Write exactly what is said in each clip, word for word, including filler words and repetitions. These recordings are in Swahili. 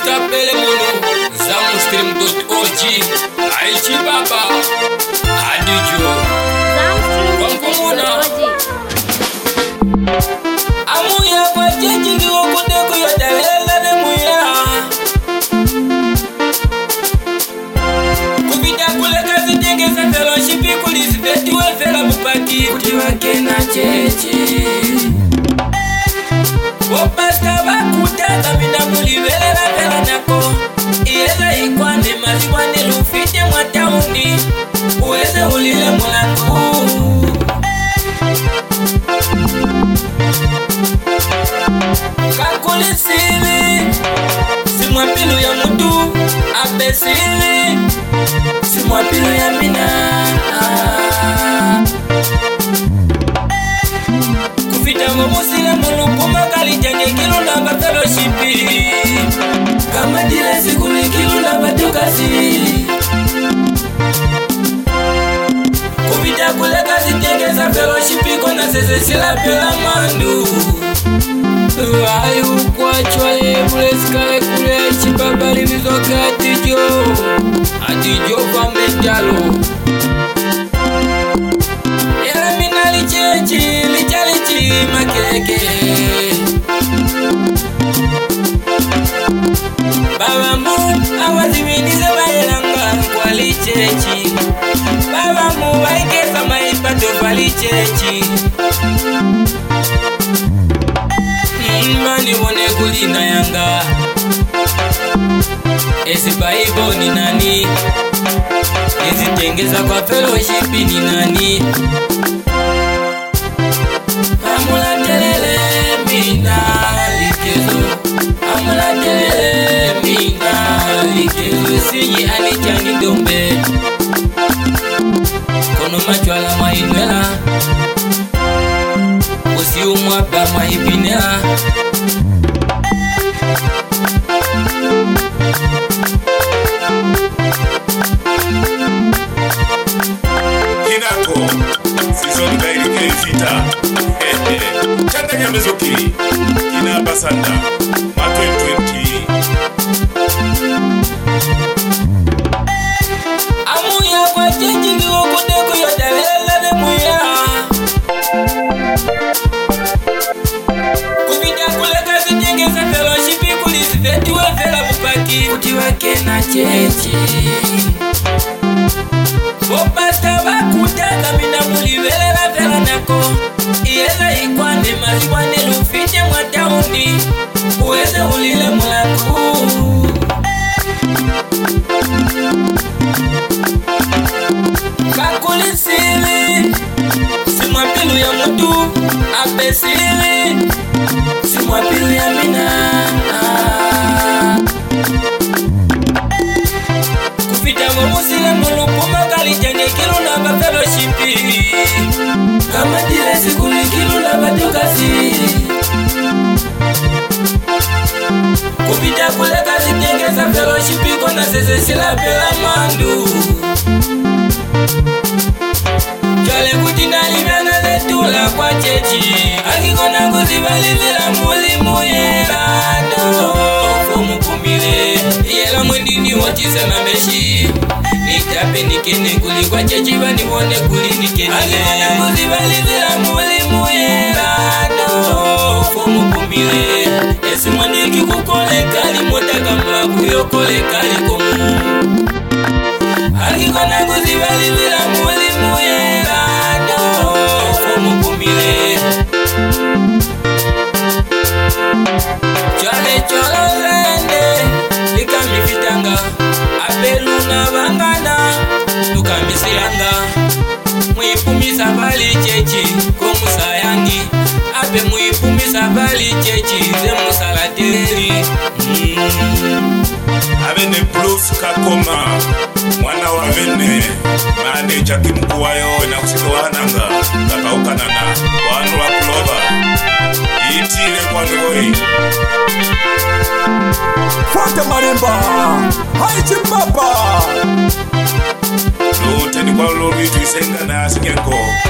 tapele mono zamstream dot org aichi baba adijo zamstream.org amuya kwa chechi ndiwo kudeko yodalela ne muya kubida kule kazi tengeza fellowship kulisipeti wefela bupaki kutiwa kena chechi Wopasta bakutaka mina mulivelela vela nako Ieza ikwane mazikwane lufite mwataundi Uweze ulile mulangu Kakuli sili Simwapilu ya mutu Ape sili Simwapilu ya mina Kufita mwamusile mulukuma Kalijanye kilu na ba fellowshipi Kama dile sikuli kilu na ba tukasi Kufita kule kazi tengeza fellowshipi Kona sese sila pela mandu Ayu kwa chwale mule skale kule Chibabali mizoka atijo Atijo kwa mentalo Ela mina lichechi Lichalichi makeke Baba mu awaziminize maelanga Kwa lichechi Baba mu waikesa maipato kwa lichechi Mani wone kulina yanga Esi baibo ni nani Esi tengeza kwa fellowship ni nani Amula telele mina likezo Amula telele mina likezo Sinyi anichangi dombe Kono machwala mahinwela Usi umwapa mahipinela Kinako Season Daily Kefita Chanda Nyamezoki Kina Basanda Ma twenty twenty Amuya kwa chechi ndiwo kudeko yodalela ne muya Kubida kule kazi tengeza fellowshipi kulisipeti wefela bupaki Kutiwa kena chechi Wopasta bakutaka mina mulivelela vela nako Ieza ikwane mazikwane lufite mwataundi Uweze ulile mulangu Kakuli sili Simwapilu ya mutu Ape sili Simwapilu ya mina Kufita mwamusile mulukuma Kalijanye kilu na ba fellowshipi Kama dile sikuli kilu na ba tukasi Kufita kule kazi tengeza fellowshipi Kona sese sila pela mandu Jale kutina limana letula kwa chechi Akikona kuzibalizila muli muyelano Fumu kumile Yela mwendini wachisa na meshi Nitape nikene kuli kwa chechi Bani wone kuli nikene Akikona kuzibalizila muli muyelano Fumu kumile Esi mwendiki kukole kali Motaka mla kuyokole kali komu Akikona kuzibalizila muli muyelano Fumu kumile Chale cholo zende Likamifitanga Apelu na bangana Lukamisianga Muipumisa bali chechi Komusayangi Ape muipumisa bali chechi Zemusalateri mm. Avene Bruce Kakoma Mwana wa vene Mane chaki mkuwayo Na kusika wananga Kakaukanana Wanu wa kuloba Itile kwa ngoi Fante marimba Haichi mbaba Lute ni kwa lobitu isenga na asikenko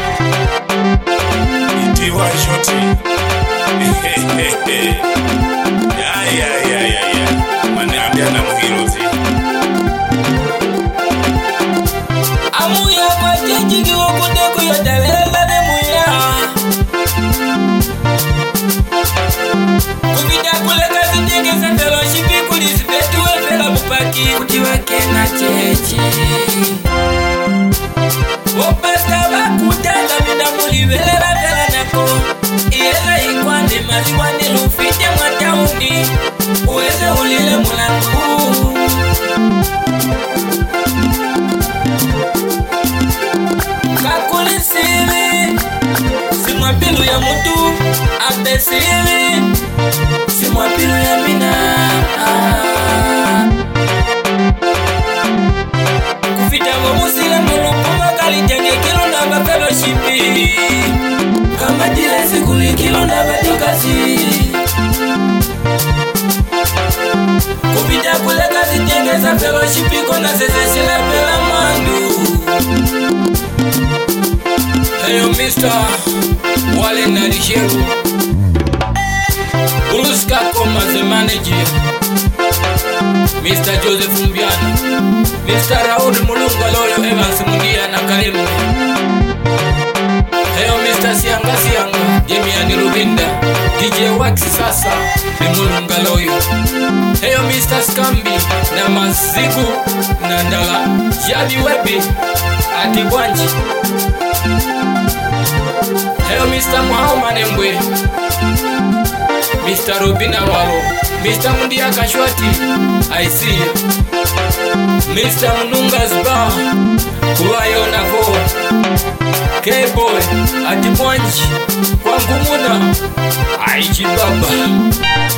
Itiwa shoti Ya ya ya ya ya Mane Opasta bakutanga mina mulibelela vela nako iyela ikwande maliwane lufite mwatauni uweze ulile mulangu kakuli sivi simwapilu ya mutu ate sivi simwapilu ya mina kufita mwamusile mulupuma kalijenge kilonda ba fellowshipi kama dile sikuli kilonda ba tukasi kufita kule kazi jengeza fellowshipi kona sese sila pela mandu. Heyo mister Wale Narisheru Bruce Kakoma the manager, mister Joseph Mbiana, mister Raul Mulunga Loyo Evans Mundia na Kalembe. Heyo mister Sianga Sianga Jemiani Rubinda D J Wax sasa ni Mulunga Loyo. Heyo mister Skambi na Maziku na Ndala Jabi Webi Atibwanji. Heyo mister Muhammad Mbwe, mister Robina Walo, mister Mundia Kashwati, I see you. mister Mununga's Bar, Kuwayo Navo, K-Boy, Atibwanji, Kwangumuna, Aichi Baba.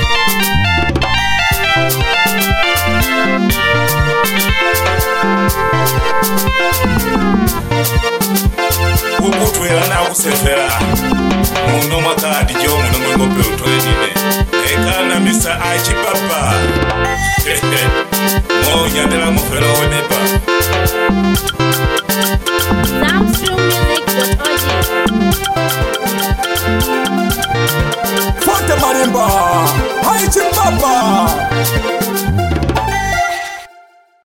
Ukutwela na kusefera muno makadi jo muno mwengope utwenine eka na mister Aichi Papa moja ndela mufelo wenepa Sounds Music dot org.